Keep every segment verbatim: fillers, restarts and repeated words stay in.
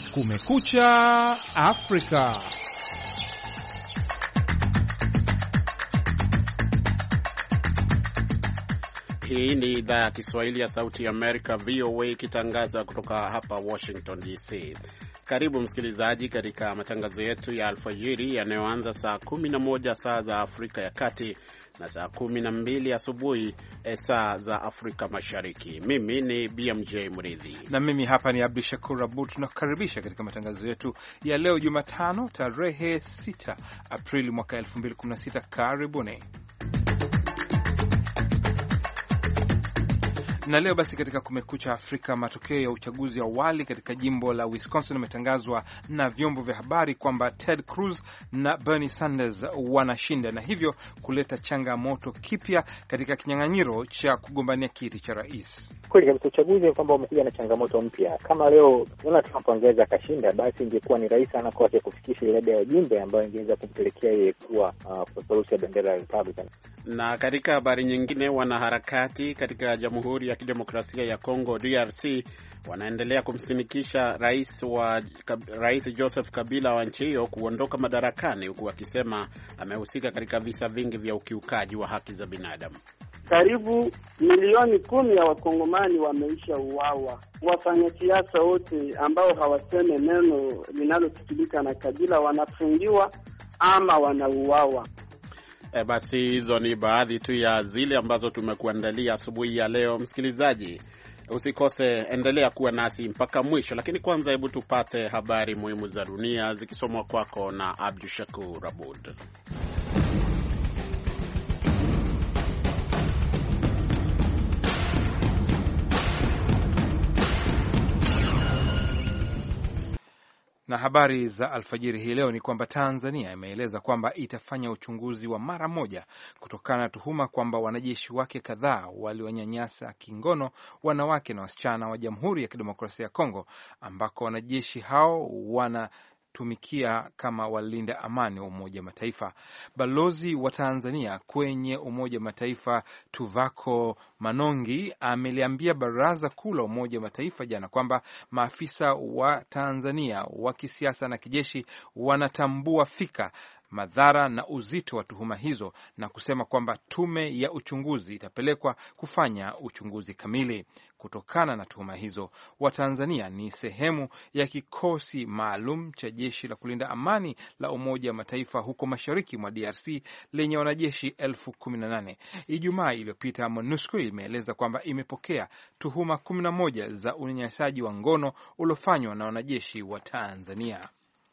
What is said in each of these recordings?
Kumekucha Afrika. Hii ni idhaa ya Kiswahili ya Sauti ya Amerika, V O A, ikitangaza kutoka hapa Washington D C. Karibu msikilizaji katika matangazo yetu ya alfajiri yanayoanza saa kumi na moja saa za Afrika ya Kati na saa kumi na mbili asubuhi saa za Afrika Mashariki. Mimi ni B M J Mridhi na mimi hapa ni Abdul Shakur Abud. Tunakukaribisha katika matangazo yetu ya leo Jumatano tarehe sita Aprili mwaka elfu mbili kumi na sita. Karibuni. Na leo basi katika Kumekucha Afrika, matokeo ya uchaguzi awali katika jimbo la Wisconsin yametangazwa na vyombo vya habari kwamba Ted Cruz na Bernie Sanders wanashinda na hivyo kuleta changamoto kipya katika kinyang'anyiro cha kugombania kiti cha rais. Kweli kabisa, uchaguzi kwamba umekuja na changamoto mpya. Kama leo Donald Trump angeweza akashinda, basi ingekuwa ni rahisi sana kwake kufikisha idadi ya wajumbe ambayo ingeweza kumpelekea yeye kuwa peperusi ya bendera ya Republican. Na katika habari nyingine, wanaharakati katika Jamhuri ya Kidemokrasia ya Kongo D R C wanaendelea kumsinikisha rais wa Rais Joseph Kabila wa nchi hiyo kuondoka madarakani, huku wakisema amehusika katika visa vingi vya ukiukaji wa haki za binadamu. Karibu milioni kumi ya wakongomani wameisha uawa. Wafanyasiasa wote ambao hawaseme neno linalosikilika na Kabila wanafungiwa ama wanauawa. E, basi hizo ni baadhi tu ya zile ambazo tumekuandalia asubuhi ya leo. Msikilizaji, usikose, endelea kuwa nasi mpaka mwisho, lakini kwanza hebu tupate habari muhimu za dunia zikisomwa kwako na Abdul Shakur Abud. Na habari za alfajiri hii leo ni kwamba Tanzania imeeleza kwamba itafanya uchunguzi wa mara moja kutokana na tuhuma kwamba wanajeshi wake kadhaa waliwanyanyasa kingono wanawake na wasichana wa Jamhuri ya Kidemokrasia ya Kongo, ambako wanajeshi hao wana tumikia kama walinda amani wa Umoja Mataifa. Balozi wa Tanzania kwenye Umoja Mataifa Tuvako Manongi ameliambia Baraza Kuu la Umoja Mataifa jana kwamba maafisa wa Tanzania wa kisiasa na kijeshi wanatambua fika madhara na uzito wa tuhuma hizo na kusema kwamba tume ya uchunguzi itapelekwa kufanya uchunguzi kamili kutokana na tuhuma hizo. Watanzania ni sehemu ya kikosi maalum cha jeshi la kulinda amani la Umoja wa Mataifa huko mashariki mwa D R C lenye wanajeshi elfu kumi na nane. Ijumaa iliyopita MONUSCO imeeleza kwamba imepokea tuhuma kumi na moja za unyanyasaji wa ngono uliofanywa na wanajeshi wa Tanzania.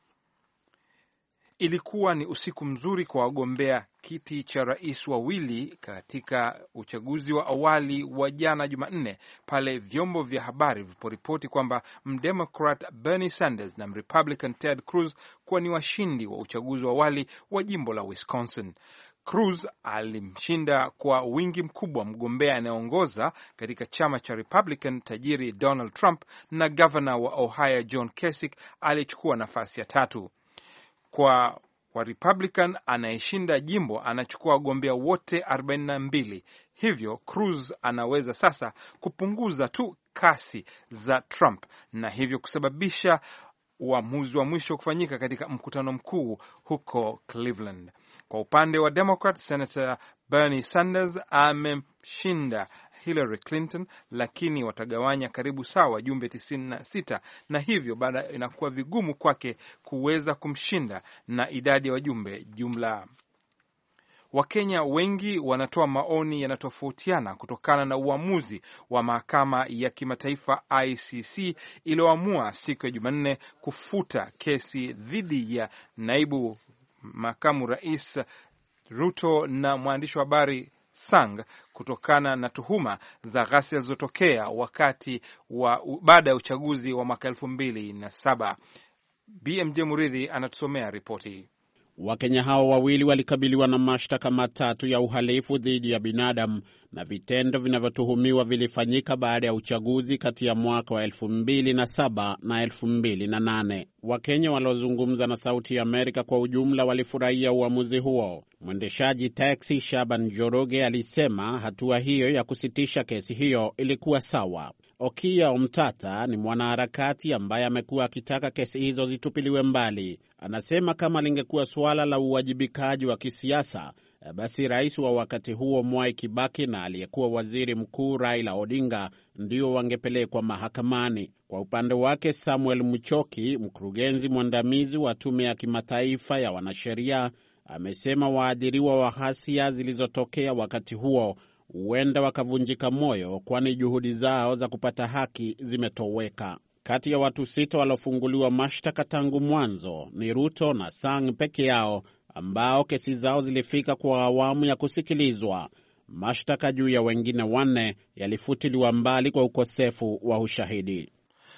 Ilikuwa ni usiku mzuri kwa wagombea kiti cha rais wawili katika uchaguzi wa awali wa jana Jumanne, pale vyombo vya habari viliporipoti kwamba mdemokrat Bernie Sanders na mrepublican Ted Cruz kuwa ni washindi wa uchaguzi wa awali wa jimbo la Wisconsin. Cruz alimshinda kwa wingi mkubwa mgombea anayeongoza katika chama cha Republican tajiri Donald Trump, na gavana wa Ohio John Kasich alichukua nafasi ya tatu. Kwa wa Republican anayeshinda jimbo anachukua wagombea wote arobaini na mbili. Hivyo Cruz anaweza sasa kupunguza tu kasi za Trump na hivyo kusababisha uamuzi wa mwisho kufanyika katika mkutano mkuu huko Cleveland. Kwa upande wa Democrat, Senator Bernie Sanders amemshinda Hillary Clinton, lakini watagawanya karibu sawa wajumbe tisini na sita, na hivyo baada inakuwa vigumu kwake kuweza kumshinda na idadi ya wajumbe jumla. Wakenya wengi wanatoa maoni yanatofautiana kutokana na uamuzi wa mahakama ya kimataifa I C C iliyoamua siku ya Jumanne kufuta kesi dhidi ya naibu makamu rais Ruto na mwandishi wa habari Sang kutokana na tuhuma za ghasia zilizotokea wakati wa baada ya uchaguzi wa mwaka elfu mbili na saba. B M J Muridhi anatusomea ripoti. Wakenya hao wawili walikabiliwa na mashtaka matatu ya uhalifu dhidi ya binadamu na vitendo vinavyotuhumiwa vilifanyika baada ya uchaguzi kati ya mwaka wa elfu mbili na saba na elfu mbili na nane. Wakenya waliozungumza na Sauti ya Amerika kwa ujumla walifurahia uamuzi huo. Mwendeshaji taxi Shaban Joroge alisema hatua hiyo ya kusitisha kesi hiyo ilikuwa sawa. Okia Omtata ni mwanaharakati ambaye amekuwa akitaka kesi hizo zitupiliwe mbali. Anasema kama lingekuwa suala la uwajibikaji wa kisiasa, basi rais wa wakati huo Mwai Kibaki na aliyekuwa waziri mkuu Raila Odinga ndio wangepelekwa mahakamani. Kwa upande wake, Samuel Muchoki, mkurugenzi mwandamizi wa tume ya kimataifa ya wanasheria, amesema waadhiriwa wa ghasia zilizotokea wakati huo huenda wakavunjika moyo, kwani juhudi zao za kupata haki zimetoweka. Kati ya watu sita waliofunguliwa mashtaka tangu mwanzo ni Ruto na Sang peke yao, ambao kesi zao zilifika kwa awamu ya kusikilizwa. Mashtaka juu ya wengine wanne yalifutiliwa mbali kwa ukosefu wa ushahidi.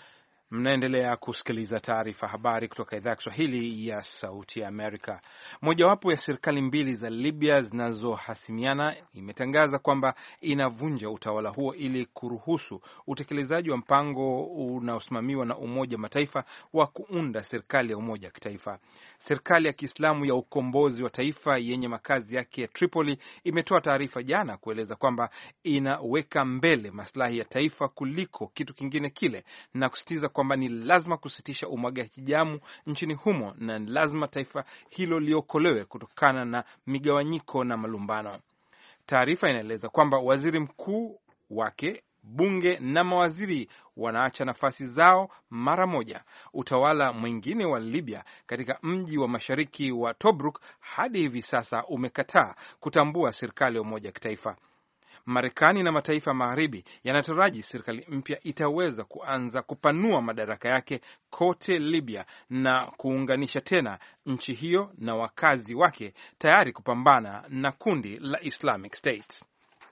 Mnaendelea kusikiliza taarifa habari kutoka idhaa ya Kiswahili ya Sauti ya Amerika. Mojawapo ya serikali mbili za Libya zinazohasimiana imetangaza kwamba inavunja utawala huo ili kuruhusu utekelezaji wa mpango unaosimamiwa na Umoja wa Mataifa wa kuunda serikali ya umoja wa kitaifa. Serikali ya Kiislamu ya ukombozi wa taifa yenye makazi yake ya Tripoli imetoa taarifa jana kueleza kwamba inaweka mbele maslahi ya taifa kuliko kitu kingine kile, na kusitiza kwamba ni lazima kusitisha umwagaji damu nchini humo na lazima taifa hilo liokolewe kutokana na migawanyiko na malumbano. Taarifa inaeleza kwamba waziri mkuu wake, bunge na mawaziri wanaacha nafasi zao mara moja. Utawala mwingine wa Libya katika mji wa mashariki wa Tobruk hadi hivi sasa umekataa kutambua serikali ya umoja wa kitaifa. Marekani na mataifa magharibi yanataraji serikali mpya itaweza kuanza kupanua madaraka yake kote Libya na kuunganisha tena nchi hiyo na wakazi wake tayari kupambana na kundi la Islamic State.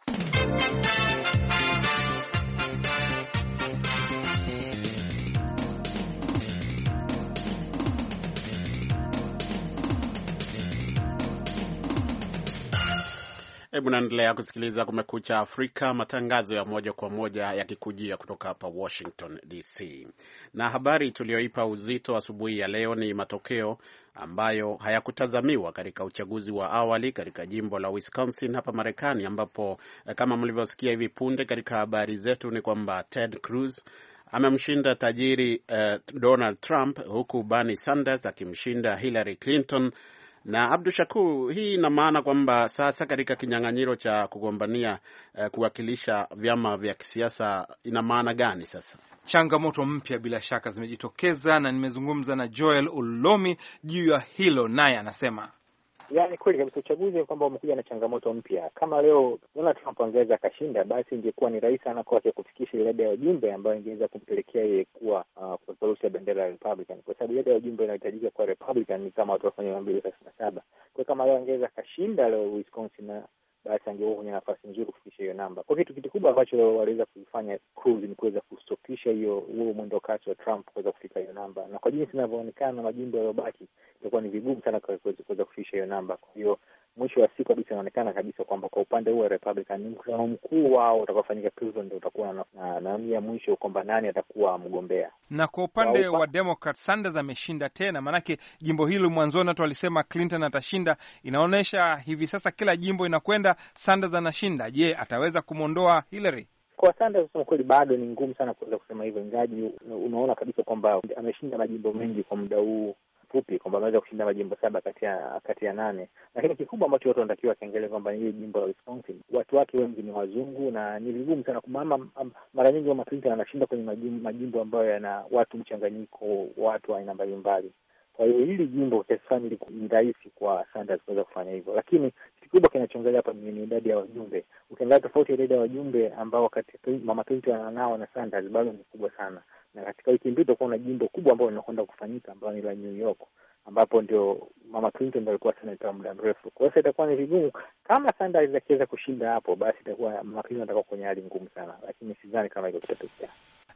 Hebu naendelea kusikiliza Kumekucha Afrika, matangazo ya moja kwa moja yakikujia kutoka hapa Washington D C. Na habari tulioipa uzito asubuhi ya leo ni matokeo ambayo hayakutazamiwa katika uchaguzi wa awali katika jimbo la Wisconsin hapa Marekani, ambapo kama mlivyosikia hivi punde katika habari zetu ni kwamba Ted Cruz amemshinda tajiri uh, Donald Trump, huku Bernie Sanders akimshinda Hillary Clinton. Na Abdu Shakur, hii ina maana kwamba sasa katika kinyang'anyiro cha kugombania uh, kuwakilisha vyama vya kisiasa, ina maana gani sasa? Changamoto mpya bila shaka zimejitokeza, na nimezungumza na Joel Ulomi juu ya hilo, naye anasema yaani kweli kabisa uchaguzi kwamba umekuja na changamoto mpya. Kama leo Donald Trump angeweza akashinda, basi ingekuwa ni rahisi sana kwake kufikisha idadi ya wajumbe ambayo ingeweza kumpelekea yeye kuwa uh, kwa sababu ya bendera ya Republican, kwa sababu idadi ya wajumbe inahitajika kwa Republican ni kama watu wafanya mia mbili thelathini na saba. Kwa kama leo angeweza akashinda leo Wisconsin, na basi angekuwa kwenye nafasi nzuri kufikisha hiyo namba. Kwa kitu kikubwa ambacho waliweza kufanya Cruz ni kuweza kustokisha hiyo huo mwendo kasi wa Trump kuweza kufika hiyo namba, na kwa jinsi inavyoonekana majimbo yaliyobaki itakuwa ni vigumu sana kuweza kufikisha hiyo namba. Kwa hiyo mwisho wa siku kabisa inaonekana kabisa kwamba kwa upande huo wa Republican ni mkutano mkuu wao utakaofanyika Cleveland ndio utakuwa na na, na ya mwisho kwamba nani atakuwa mgombea. Na kwa upande wa, wa Democrat, Sanders ameshinda tena, manake jimbo hili mwanzoni watu walisema Clinton atashinda. Inaonesha hivi sasa kila jimbo inakwenda Sanders anashinda. Je, ataweza kumwondoa Hillary? Kwa Sanders kusema kweli bado ni ngumu sana kuweza kusema hivyo, ingaji unaona kabisa kwamba ameshinda majimbo mengi kwa muda huu fupi, kwamba ameweza kushinda majimbo saba kati ya kati ya nane. Lakini kikubwa ambacho watu wanatakiwa kaangalia kwamba ni jimbo la Wisconsin, watu wake wengi ni wazungu na ni vigumu sana kumama. Mara nyingi wa Clinton anashinda kwenye majimbo, majimbo ambayo yana watu mchanganyiko, watu wa aina mbalimbali. Kwa hiyo hili jimbo kiasi fulani ni rahisi kwa Sanders kuweza kufanya hivyo, lakini kikubwa kinachoangalia hapa ni idadi ya wajumbe. Ukiangalia tofauti ya idadi ya wajumbe ambao wakati Mama Clinton ananao na Sanders bado ni kubwa sana. Na katika wiki mbili tutakuwa na jimbo kubwa ambalo linakwenda kufanyika ambalo ni la New York, ambapo ndio Mama Clinton ndio alikuwa senator muda mrefu. Kwa hiyo itakuwa ni vigumu kama Sanders akiweza kushinda hapo, basi itakuwa Mama Clinton atakuwa kwenye hali ngumu sana, lakini sidhani kama hiyo kitatokea.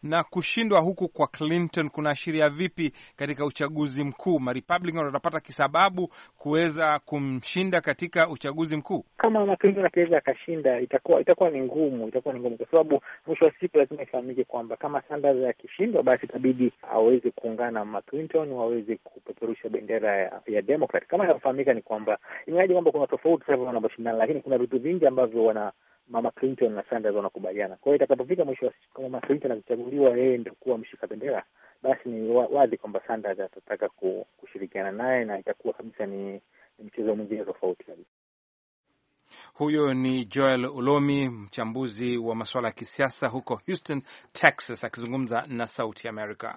Na kushindwa huku kwa Clinton kunaashiria vipi katika uchaguzi mkuu? Ma Republican watapata kisababu kuweza kumshinda katika uchaguzi mkuu? Kama Clinton akiweza akashinda, itakuwa itakuwa ni ngumu, itakuwa ni ngumu kwa sababu mwisho wa siku lazima ifahamike kwamba kama Sanders akishindwa, basi itabidi aweze kuungana na Clinton waweze kupeperusha bendera ya, ya Democrat. Kama inafahamika ni kwamba ingawaje kwamba kuna tofauti sasa wanaposhindana, lakini kuna vitu vingi ambavyo wana Mama Clinton na Sanders wanakubaliana. Kwa hiyo itakapofika mwisho wa siku, kama Mama Clinton akichaguliwa yeye ndio kuwa mshika bendera, basi ni wazi kwamba Sanders atataka kushirikiana naye na itakuwa kabisa ni, ni mchezo mwingine tofauti kabisa. Huyo ni Joel Ulomi, mchambuzi wa masuala ya kisiasa huko Houston, Texas, akizungumza na Sauti America.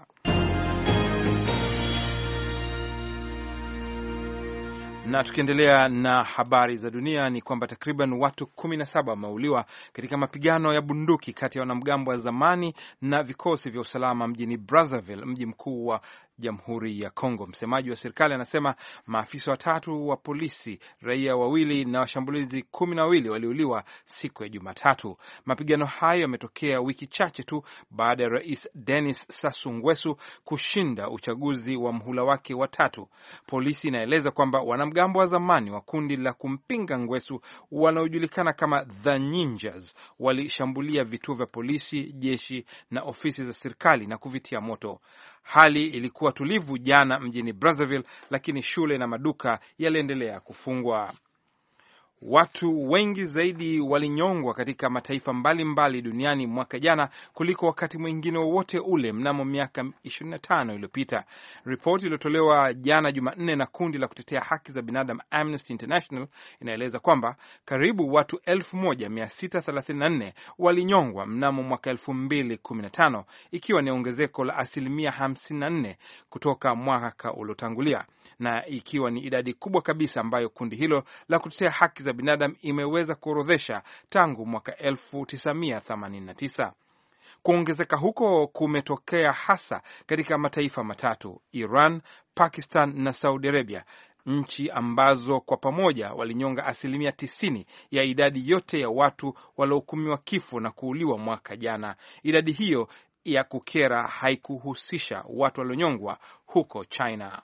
Na tukiendelea na habari za dunia ni kwamba takriban watu kumi na saba wameuliwa katika mapigano ya bunduki kati ya wanamgambo wa zamani na vikosi vya usalama mjini Brazzaville, mji mkuu wa Jamhuri ya Kongo. Msemaji wa serikali anasema maafisa watatu wa polisi, raia wawili na washambulizi kumi na wawili waliuliwa siku ya Jumatatu. Mapigano hayo yametokea wiki chache tu baada ya Rais Denis Sassou Nguesso kushinda uchaguzi wa mhula wake wa tatu. Polisi inaeleza kwamba wanamgambo wa zamani wa kundi la kumpinga Nguesso wanaojulikana kama The Ninjas walishambulia vituo vya polisi, jeshi na ofisi za serikali na kuvitia moto. Hali ilikuwa tulivu jana mjini Brazzaville, lakini shule na maduka yaliendelea kufungwa. Watu wengi zaidi walinyongwa katika mataifa mbalimbali mbali duniani mwaka jana kuliko wakati mwingine wowote ule mnamo miaka ishirini na tano iliyopita. Ripoti iliyotolewa jana Jumanne na kundi la kutetea haki za binadamu Amnesty International inaeleza kwamba karibu watu elfu moja mia sita thelathini na nne walinyongwa mnamo mwaka elfu mbili kumi na tano, ikiwa ni ongezeko la asilimia hamsini na nne kutoka mwaka uliotangulia, na ikiwa ni idadi kubwa kabisa ambayo kundi hilo la kutetea haki za binadamu imeweza kuorodhesha tangu mwaka elfu tisa mia themanini na tisa. Kuongezeka huko kumetokea hasa katika mataifa matatu: Iran, Pakistan na Saudi Arabia, nchi ambazo kwa pamoja walinyonga asilimia tisini ya idadi yote ya watu waliohukumiwa kifo na kuuliwa mwaka jana. Idadi hiyo ya kukera haikuhusisha watu walionyongwa huko China.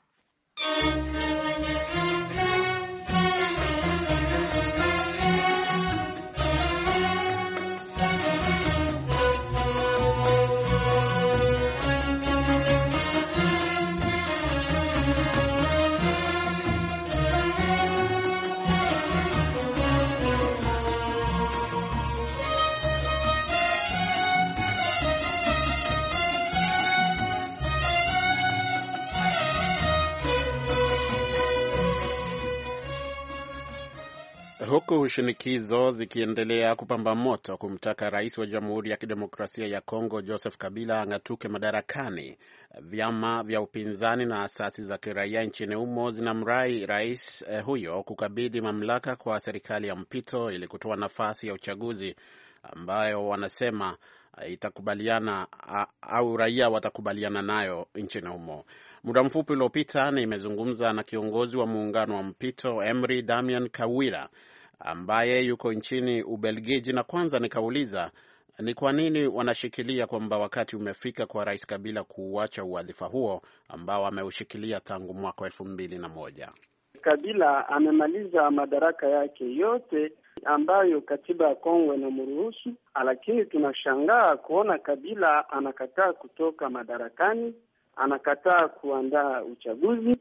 Huku shinikizo zikiendelea kupamba moto kumtaka rais wa Jamhuri ya Kidemokrasia ya Kongo Joseph Kabila ang'atuke madarakani, vyama vya upinzani na asasi za kiraia nchini humo zinamrai rais eh, huyo kukabidhi mamlaka kwa serikali ya mpito ili kutoa nafasi ya uchaguzi ambayo wanasema itakubaliana au raia watakubaliana nayo nchini humo. Muda mfupi uliopita nimezungumza na kiongozi wa muungano wa mpito Emery Damian Kawira ambaye yuko nchini Ubelgiji, na kwanza nikauliza ni kwa nini wanashikilia kwamba wakati umefika kwa Rais Kabila kuuacha uwadhifa huo ambao ameushikilia tangu mwaka elfu mbili na moja. Kabila amemaliza madaraka yake yote ambayo katiba ya Kongo inamruhusu, lakini tunashangaa kuona Kabila anakataa kutoka madarakani, anakataa kuandaa uchaguzi,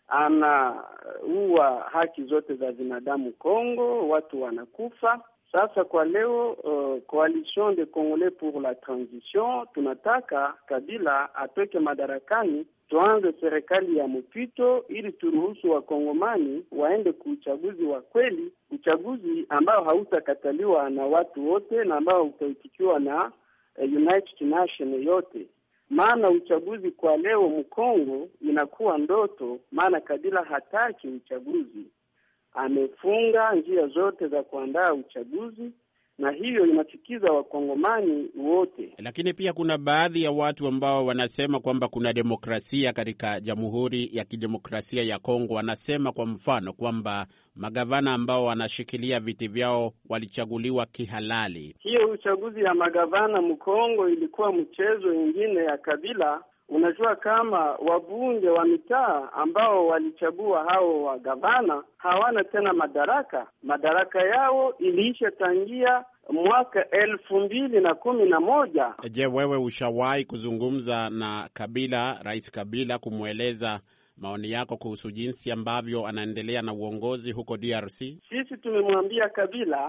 anaua haki zote za binadamu Kongo, watu wanakufa. Sasa kwa leo uh, Coalition de Congolais pour la Transition tunataka Kabila atoke madarakani, tuanze serikali ya mpito ili turuhusu wakongomani waende ku uchaguzi wa kweli, uchaguzi ambao hautakataliwa na watu wote na ambao utaitikiwa na uh, United Nations yote. Maana uchaguzi kwa leo Mkongo inakuwa ndoto, maana Kabila hataki uchaguzi. Amefunga njia zote za kuandaa uchaguzi, na hiyo inasikiza wakongomani wote. Lakini pia kuna baadhi ya watu ambao wanasema kwamba kuna demokrasia katika Jamhuri ya Kidemokrasia ya Kongo. Wanasema kwa mfano kwamba magavana ambao wanashikilia viti vyao walichaguliwa kihalali. Hiyo uchaguzi ya magavana Mkongo ilikuwa mchezo ingine ya Kabila. Unajua kama wabunge wa mitaa ambao walichagua hao wa gavana hawana tena madaraka. Madaraka yao iliisha tangia mwaka elfu mbili na kumi na moja. Je, wewe ushawahi kuzungumza na Kabila, Rais Kabila, kumweleza maoni yako kuhusu jinsi ambavyo anaendelea na uongozi huko D R C? Sisi tumemwambia Kabila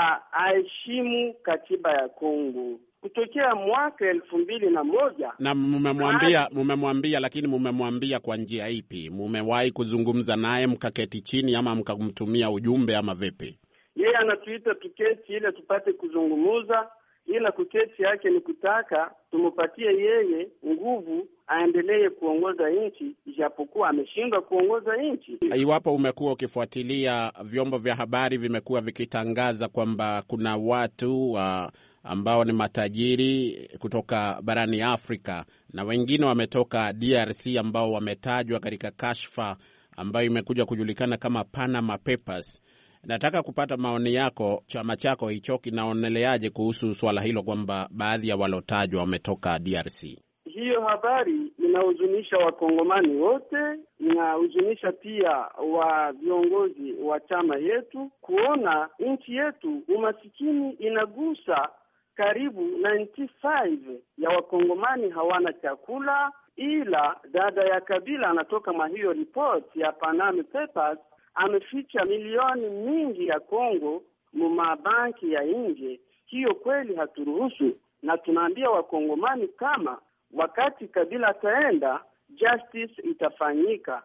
aheshimu katiba ya Kongo kutokea mwaka elfu mbili na moja. Na mmemwambia mmemwambia lakini mmemwambia kwa njia ipi? Mmewahi kuzungumza naye mkaketi chini ama mkamtumia ujumbe ama vipi? Yeye anatuita tuketi ile tupate kuzungumuza, ila kuketi yake ni kutaka tumupatie yeye nguvu aendelee kuongoza nchi, ijapokuwa ameshindwa kuongoza nchi. Iwapo umekuwa ukifuatilia, vyombo vya habari vimekuwa vikitangaza kwamba kuna watu uh, ambao ni matajiri kutoka barani Afrika na wengine wametoka D R C ambao wametajwa katika kashfa ambayo imekuja kujulikana kama Panama Papers. Nataka kupata maoni yako. Chama chako hicho kinaoneleaje kuhusu swala hilo kwamba baadhi ya walotajwa wametoka D R C? Hiyo habari inahuzunisha wakongomani wote, inahuzunisha pia wa viongozi wa chama yetu kuona nchi yetu umasikini inagusa karibu tisini ya wakongomani hawana chakula, ila dada ya Kabila anatoka mwa hiyo report ya Panama Papers ameficha milioni mingi ya Kongo mu mabanki ya nje. Hiyo kweli haturuhusu, na tunaambia wakongomani kama wakati Kabila ataenda, justice itafanyika.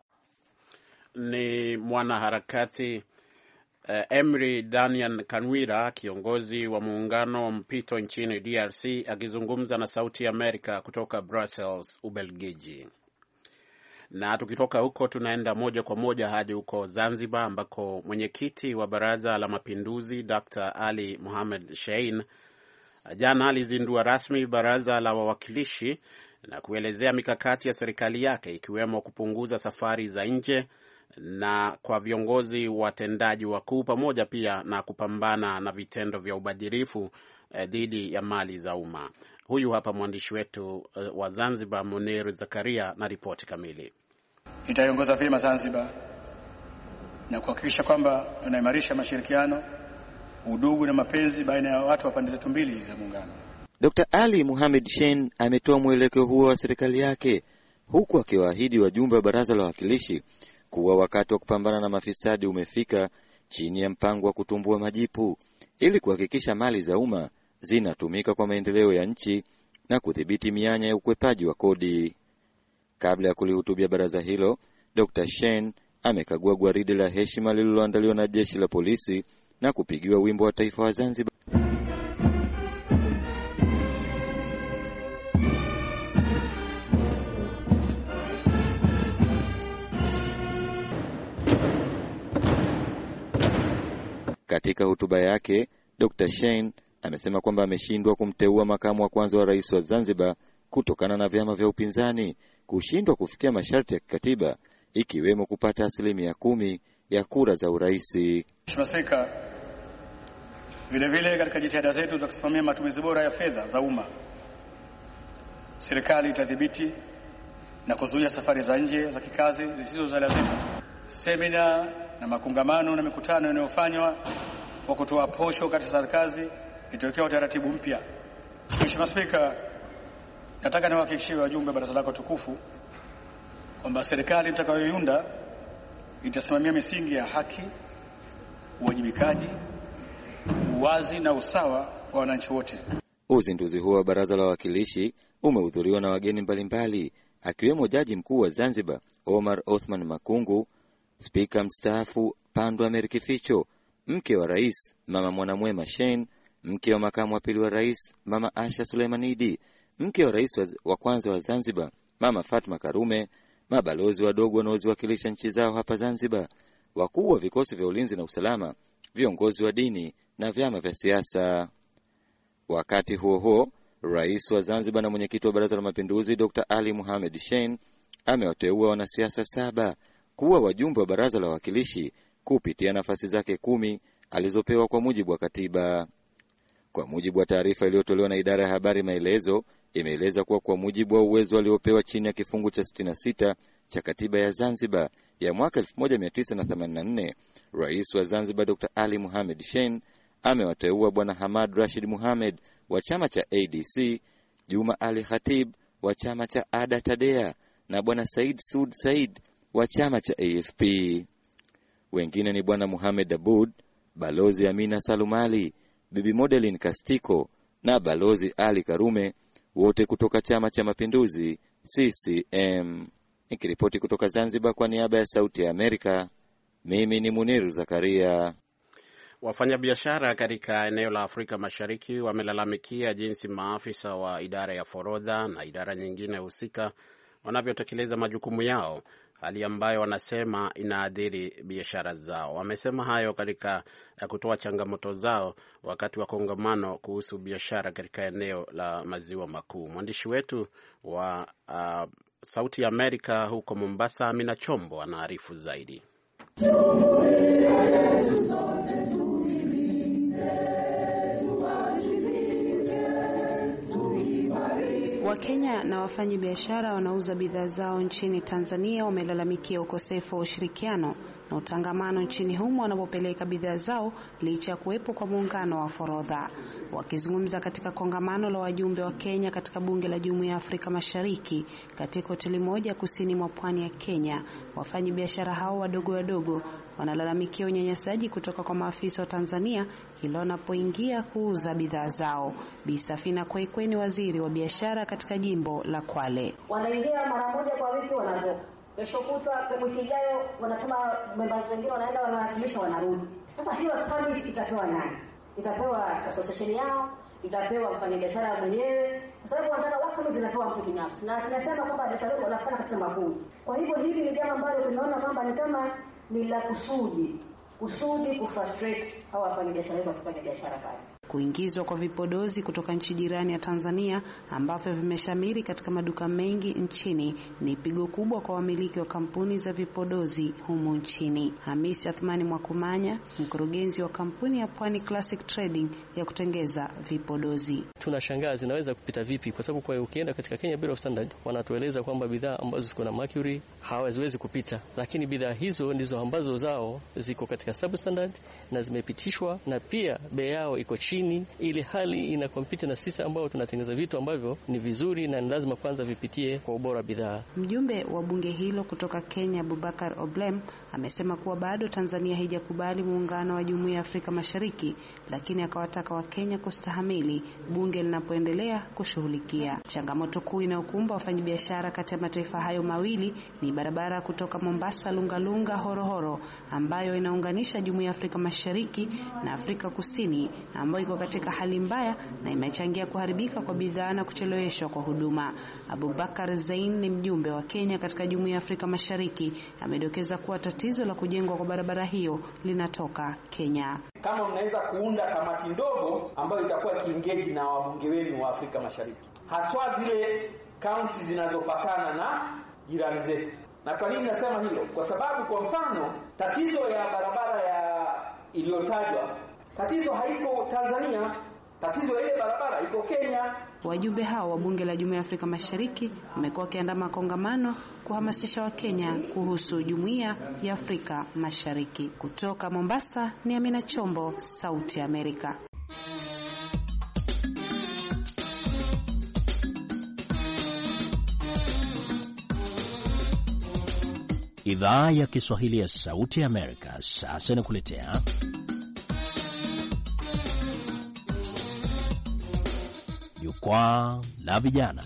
Ni mwanaharakati uh, Emery Daniel Kanwira, kiongozi wa muungano wa mpito nchini D R C, akizungumza na Sauti ya Amerika kutoka Brussels, Ubelgiji. Na tukitoka huko tunaenda moja kwa moja hadi huko Zanzibar ambako mwenyekiti wa Baraza la Mapinduzi Doctor Ali Mohamed Shein jana alizindua rasmi Baraza la Wawakilishi na kuelezea mikakati ya serikali yake ikiwemo kupunguza safari za nje na kwa viongozi watendaji wakuu pamoja pia na kupambana na vitendo vya ubadhirifu eh, dhidi ya mali za umma. Huyu hapa mwandishi wetu eh, wa Zanzibar Munir Zakaria na ripoti kamili. Itaiongoza vyema Zanzibar na kuhakikisha kwamba tunaimarisha mashirikiano, udugu na mapenzi baina ya watu wa pande zetu mbili za muungano. Doctor Ali Mohamed Shein ametoa mwelekeo huo wa serikali yake huku akiwaahidi wajumbe wa Baraza la Wawakilishi kuwa wakati wa kupambana na mafisadi umefika chini ya mpango wa kutumbua majipu ili kuhakikisha mali za umma zinatumika kwa maendeleo ya nchi na kudhibiti mianya ya ukwepaji wa kodi. Kabla ya kulihutubia baraza hilo, Doctor Shein amekagua gwaride la heshima lililoandaliwa na jeshi la polisi na kupigiwa wimbo wa taifa wa Zanzibar. Katika hotuba yake, Doctor Shein amesema kwamba ameshindwa kumteua makamu wa kwanza wa rais wa Zanzibar kutokana na vyama vya upinzani kushindwa kufikia masharti ya kikatiba ikiwemo kupata asilimia kumi ya kura za uraisi. Mheshimiwa, vile vile katika jitihada zetu za kusimamia matumizi bora ya fedha za umma, serikali itadhibiti na kuzuia safari za nje za kikazi zisizo za lazima. Semina na makongamano na mikutano inayofanywa kwa kutoa posho katika kazi itokea utaratibu mpya. Mheshimiwa Spika, nataka niwahakikishie wajumbe baraza lako tukufu kwamba serikali itakayoiunda itasimamia misingi ya haki, uwajibikaji, uwazi na usawa kwa wananchi wote. Uzinduzi huo wa Baraza la Wawakilishi umehudhuriwa na wageni mbalimbali akiwemo Jaji Mkuu wa Zanzibar Omar Othman Makungu, Spika mstaafu Pandwa Merikificho, mke wa Rais Mama Mwanamwema Shein, mke wa makamu wa pili wa Rais Mama Asha Suleimanidi, mke wa Rais wa kwanza wa Zanzibar Mama Fatma Karume, mabalozi wadogo wanaoziwakilisha nchi zao hapa Zanzibar, wakuu wa vikosi vya ulinzi na usalama, viongozi wa dini na vyama vya siasa. Wakati huo huo, Rais wa Zanzibar na mwenyekiti wa Baraza la Mapinduzi Dokta Ali Mohamed Shein amewateua wanasiasa saba kuwa wajumbe wa Baraza la Wawakilishi kupitia nafasi zake kumi alizopewa kwa mujibu wa katiba. Kwa mujibu wa taarifa iliyotolewa na Idara ya Habari Maelezo, imeeleza kuwa kwa mujibu wa uwezo aliopewa chini ya kifungu cha sitini na sita cha katiba ya Zanzibar ya mwaka elfu moja mia tisa na themanini na nne, Rais wa Zanzibar Dokta Ali Mohamed Shein amewateua Bwana Hamad Rashid Mohamed wa chama cha A D C, Juma Ali Khatib wa chama cha Ada Tadea na Bwana Said Sud Said wa chama cha A F P. Wengine ni Bwana Mohamed Abud, Balozi Amina Salumali, Bibi Modeline Kastiko na Balozi Ali Karume, wote kutoka Chama cha Mapinduzi C C M. Nikiripoti kutoka Zanzibar kwa niaba ya Sauti ya Amerika, mimi ni Muniru Zakaria. Wafanyabiashara katika eneo la Afrika Mashariki wamelalamikia jinsi maafisa wa idara ya forodha na idara nyingine husika wanavyotekeleza majukumu yao, hali ambayo wanasema inaadhiri biashara zao. Wamesema hayo katika kutoa changamoto zao wakati wa kongamano kuhusu biashara katika eneo la Maziwa Makuu. Mwandishi wetu wa uh, Sauti ya Amerika huko Mombasa, Amina Chombo, anaarifu zaidi. Wakenya na wafanyi biashara wanauza bidhaa zao nchini Tanzania wamelalamikia ukosefu wa ushirikiano na utangamano nchini humo wanapopeleka bidhaa zao licha ya kuwepo kwa muungano wa forodha. Wakizungumza katika kongamano la wajumbe wa Kenya katika bunge la Jumuiya ya Afrika Mashariki katika hoteli moja kusini mwa pwani ya Kenya, wafanyi biashara hao wadogo wadogo wanalalamikia unyanyasaji kutoka kwa maafisa wa Tanzania kila wanapoingia kuuza bidhaa zao. Bi Safina Kwekwe ni waziri wa biashara katika jimbo la Kwale. Wanaingia mara moja kwa wiki, wanatoka. Kesho kutwa, wiki ijayo wanatuma members wengine, wanaenda wanawasilisha, wanarudi. Sasa hiyo permit itapewa nani? Itapewa association yao, itapewa mfanyabiashara mwenyewe. Sababu wanataka watu zinapewa mtu binafsi. Na tunasema kwamba biashara zetu wanafanya katika makundi. Kwa hivyo hili ni jambo ambalo tunaona kwamba ni kama ni la kusudi. Kusudi kufrustrate hawa wafanyabiashara wetu wasifanye biashara pale. Kuingizwa kwa vipodozi kutoka nchi jirani ya Tanzania ambavyo vimeshamiri katika maduka mengi nchini ni pigo kubwa kwa wamiliki wa kampuni za vipodozi humu nchini. Hamisi Athmani Mwakumanya, mkurugenzi wa kampuni ya Pwani Classic Trading ya kutengeza vipodozi. Tunashangaa zinaweza kupita vipi, kwa sababu kwa ukienda katika Kenya Bureau of Standard wanatueleza kwamba bidhaa ambazo ziko na mercury hawaziwezi kupita, lakini bidhaa hizo ndizo ambazo zao ziko katika substandard na zimepitishwa na pia bei yao iko chini, ili hali ina compete na sisi ambao tunatengeneza vitu ambavyo ni vizuri na lazima kwanza vipitie kwa ubora bidhaa. Mjumbe wa bunge hilo kutoka Kenya Abubakar Oblem amesema kuwa bado Tanzania haijakubali muungano wa Jumuiya ya Afrika Mashariki, lakini akawataka wa Kenya kustahamili bunge linapoendelea kushughulikia changamoto kuu inayokumba wafanyabiashara kati ya mataifa hayo mawili. Ni barabara kutoka Mombasa Lungalunga Horohoro ambayo inaunganisha Jumuiya ya Afrika Mashariki na Afrika Kusini, ambayo iko katika hali mbaya na imechangia kuharibika kwa bidhaa na kucheleweshwa kwa huduma. Abubakar Zain ni mjumbe wa Kenya katika Jumuiya ya Afrika Mashariki, amedokeza kuwa tatizo la kujengwa kwa barabara hiyo linatoka Kenya. Kama mnaweza kuunda kamati ndogo ambayo itakuwa kiengage na wabunge wenu wa Afrika Mashariki, haswa zile kaunti zinazopakana na jirani zetu. Na kwa nini nasema hilo? Kwa sababu kwa mfano tatizo ya barabara ya iliyotajwa, tatizo haiko Tanzania, tatizo ile barabara iko Kenya. Wajumbe hao wa bunge la Jumuiya ya Afrika Mashariki wamekuwa wakiandaa kongamano kuhamasisha Wakenya kuhusu Jumuiya ya Afrika Mashariki. Kutoka Mombasa ni Amina Chombo, Sauti ya Amerika. Idhaa ya Kiswahili ya Sauti ya Amerika sasa inakuletea Jukwaa la Vijana.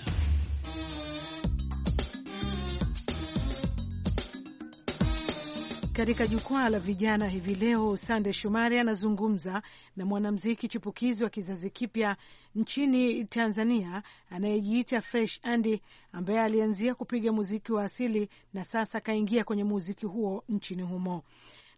Katika Jukwaa la Vijana hivi leo, Sande Shumari anazungumza na mwanamuziki chipukizi wa kizazi kipya nchini Tanzania anayejiita Fresh Andy, ambaye alianzia kupiga muziki wa asili na sasa kaingia kwenye muziki huo nchini humo.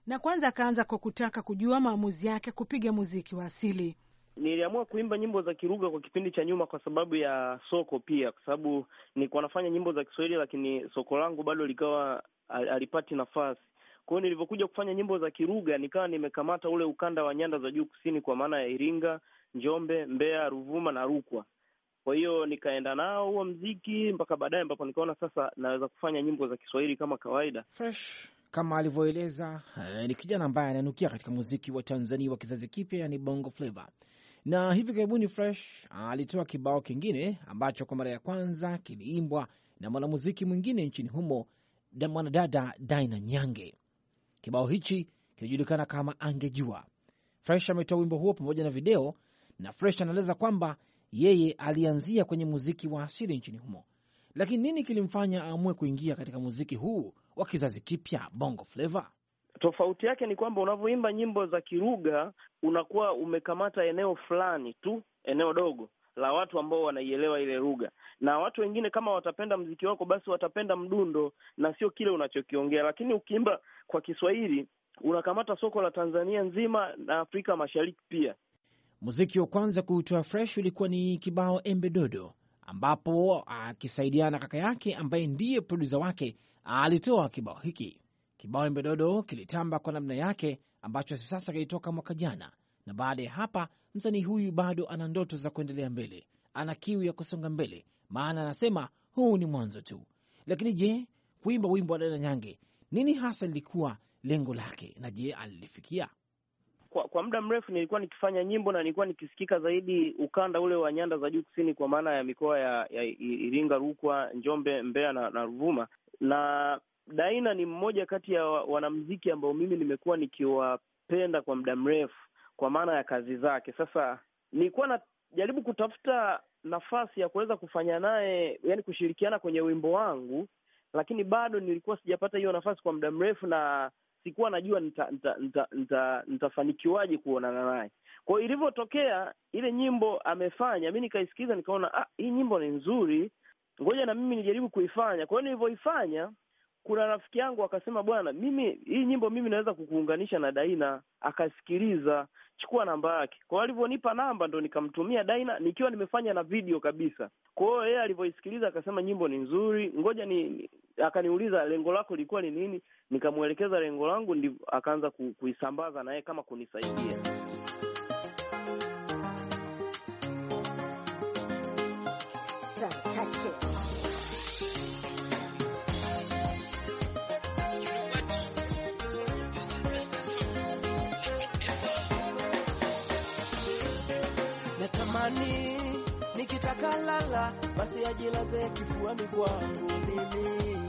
na kwanza akaanza kwa kutaka kujua maamuzi yake kupiga muziki wa asili. Niliamua kuimba nyimbo za Kiruga kwa kipindi cha nyuma kwa sababu ya soko pia, kwa sababu nilikuwa nafanya nyimbo za Kiswahili lakini soko langu bado likawa alipati nafasi. Kwa hiyo nilivyokuja kufanya nyimbo za Kiruga nikawa nimekamata ule ukanda wa nyanda za juu kusini, kwa maana ya Iringa, Njombe, Mbeya, Ruvuma na Rukwa. Kwa hiyo nikaenda nao huo mziki mpaka baadaye ambapo nikaona sasa naweza kufanya nyimbo za Kiswahili kama kawaida. Fresh kama alivyoeleza ni kijana ambaye ananukia katika muziki wa Tanzania wa kizazi kipya, yani Bongo Flava. Na hivi karibuni Fresh alitoa kibao kingine ambacho kwa mara ya kwanza kiliimbwa na mwanamuziki mwingine nchini humo, mwanadada Daina Nyange. Kibao hichi kinajulikana kama Angejua. Fresh ametoa wimbo huo pamoja na video, na Fresh anaeleza kwamba yeye alianzia kwenye muziki wa asili nchini humo. Lakini nini kilimfanya aamue kuingia katika muziki huu wa kizazi kipya Bongo Flava? Tofauti yake ni kwamba unavyoimba nyimbo za Kiruga unakuwa umekamata eneo fulani tu, eneo dogo la watu ambao wanaielewa ile lugha, na watu wengine kama watapenda mziki wako basi watapenda mdundo na sio kile unachokiongea. Lakini ukiimba kwa Kiswahili unakamata soko la Tanzania nzima na Afrika Mashariki pia. Muziki wa kwanza kuutoa Fresh ulikuwa ni kibao Embe Dodo, ambapo akisaidiana kaka yake ambaye ndiye producer wake alitoa kibao hiki. Kibao Embe Dodo kilitamba kwa namna yake, ambacho sasa kilitoka mwaka jana, na baada ya hapa msanii huyu bado ana ndoto za kuendelea mbele, ana kiu ya kusonga mbele, maana anasema huu ni mwanzo tu. Lakini je, kuimba wimbo wa Daina Nyange, nini hasa lilikuwa lengo lake, na je alilifikia? Kwa, kwa muda mrefu nilikuwa nikifanya nyimbo na nilikuwa nikisikika zaidi ukanda ule wa nyanda za juu kusini, kwa maana ya mikoa ya, ya Iringa, Rukwa, Njombe, Mbeya na, na Ruvuma. Na Daina ni mmoja kati ya wanamuziki ambao mimi nimekuwa nikiwapenda kwa muda mrefu kwa maana ya kazi zake. Sasa nilikuwa najaribu kutafuta nafasi ya kuweza kufanya naye, yani kushirikiana kwenye wimbo wangu, lakini bado nilikuwa sijapata hiyo nafasi kwa muda mrefu na sikuwa najua nitafanikiwaje nita, nita, nita, nita kuonana naye. Kwa hiyo ilivyotokea ile nyimbo amefanya, mimi nikaisikiza nikaona ah, hii nyimbo ni nzuri, ngoja na mimi nijaribu kuifanya. Kwa hiyo nilivyoifanya, kuna rafiki yangu akasema, bwana, mimi hii nyimbo mimi naweza kukuunganisha na Daina. Akasikiliza, chukua namba yake. Kwa hiyo alivyonipa namba ndo nikamtumia Daina nikiwa nimefanya na video kabisa. Kwa hiyo yeye alivyoisikiliza akasema nyimbo ni nzuri, ngoja ni akaniuliza lengo lako lilikuwa ni nini, nikamuelekeza lengo langu, ndivyo akaanza ku, kuisambaza na yeye kama kunisaidia. Natamani nikitaka lala basi ajilaze kifuani kwangu mimi.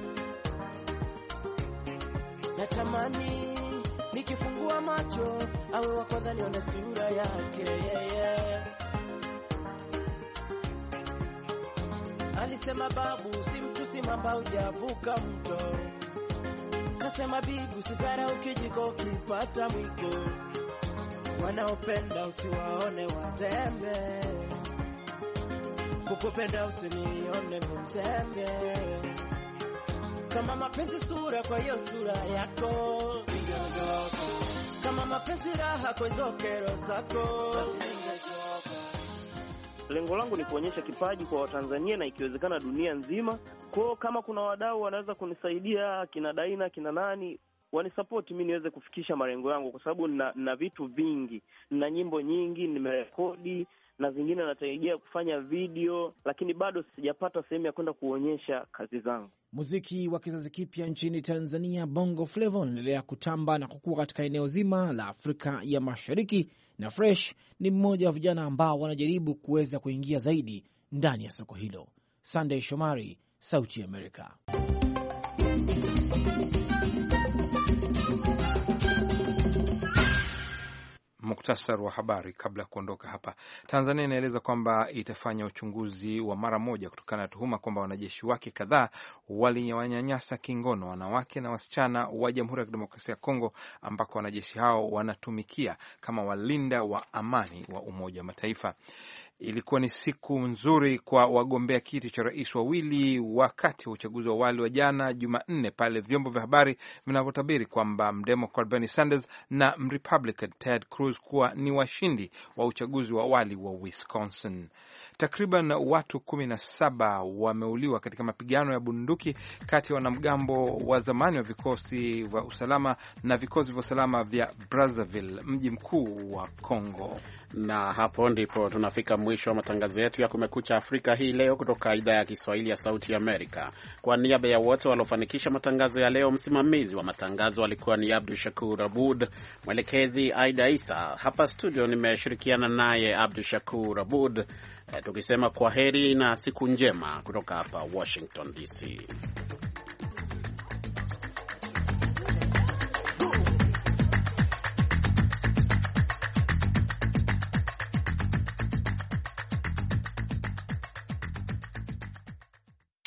Natamani nikifungua macho awe wa kwanza nione sura yake, yeah, yeah. Alisema babu si mtu si mamba hujavuka mto. Kasema bibu sigara ukijiko kipata mwiko. Wanaopenda usiwaone wazembe, kukupenda usinione mzembe. Kama mapenzi sura kwa hiyo sura yako, kama mapenzi raha kwa hizo kero zako. Lengo langu ni kuonyesha kipaji kwa Watanzania na ikiwezekana dunia nzima. Kwa kama kuna wadau wanaweza kunisaidia, kina Daina, kina nani, wanisupport mimi niweze kufikisha malengo yangu, kwa sababu na, na vitu vingi, na nyimbo nyingi nimerekodi na zingine natarajia kufanya video, lakini bado sijapata sehemu ya kwenda kuonyesha kazi zangu. Muziki wa kizazi kipya nchini Tanzania Bongo Flava unaendelea kutamba na kukua katika eneo zima la Afrika ya Mashariki, na Fresh ni mmoja wa vijana ambao wanajaribu kuweza kuingia zaidi ndani ya soko hilo. Sunday Shomari, Sauti ya Amerika. Muktasar wa habari kabla ya kuondoka hapa. Tanzania inaeleza kwamba itafanya uchunguzi wa mara moja kutokana na tuhuma kwamba wanajeshi wake kadhaa waliwanyanyasa kingono wanawake na wasichana wa Jamhuri ya Kidemokrasia ya Kongo, ambako wanajeshi hao wanatumikia kama walinda wa amani wa Umoja wa Mataifa. Ilikuwa ni siku nzuri kwa wagombea kiti cha rais wawili wakati wa uchaguzi wa awali wa jana Jumanne, pale vyombo vya habari vinavyotabiri kwamba mdemokrat Bernie Sanders na mrepublican Ted Cruz kuwa ni washindi wa uchaguzi wa awali wa Wisconsin. Takriban watu kumi na saba wameuliwa katika mapigano ya bunduki kati ya wanamgambo wa zamani wa vikosi vya usalama na vikosi vya usalama vya Brazzaville, mji mkuu wa Kongo. Na hapo ndipo tunafika mwisho wa matangazo yetu ya Kumekucha Afrika hii leo kutoka idhaa ya Kiswahili ya Sauti Amerika. Kwa niaba ya wote waliofanikisha matangazo ya leo, msimamizi wa matangazo alikuwa ni Abdul Shakur Abud, mwelekezi Aida Isa. Hapa studio nimeshirikiana naye Abdul Shakur Abud, tukisema kwa heri na siku njema kutoka hapa Washington D C.